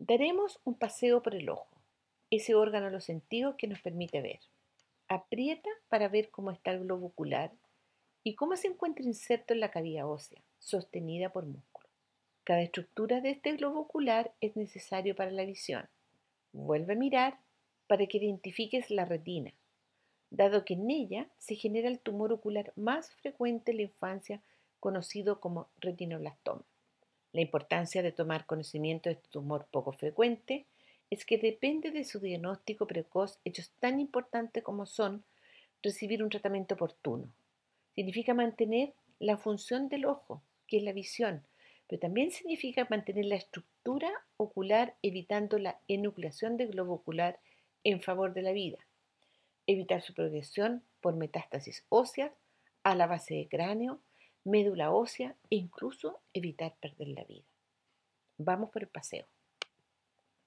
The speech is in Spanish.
Daremos un paseo por el ojo, ese órgano de los sentidos que nos permite ver. Aprieta para ver cómo está el globo ocular y cómo se encuentra inserto en la cavidad ósea, sostenida por músculo. Cada estructura de este globo ocular es necesario para la visión. Vuelve a mirar para que identifiques la retina, dado que en ella se genera el tumor ocular más frecuente en la infancia, conocido como retinoblastoma. La importancia de tomar conocimiento de este tumor poco frecuente es que depende de su diagnóstico precoz hechos tan importantes como son recibir un tratamiento oportuno. Significa mantener la función del ojo, que es la visión, pero también significa mantener la estructura ocular evitando la enucleación del globo ocular en favor de la vida, evitar su progresión por metástasis óseas a la base de cráneo, médula ósea e incluso evitar perder la vida. Vamos por el paseo.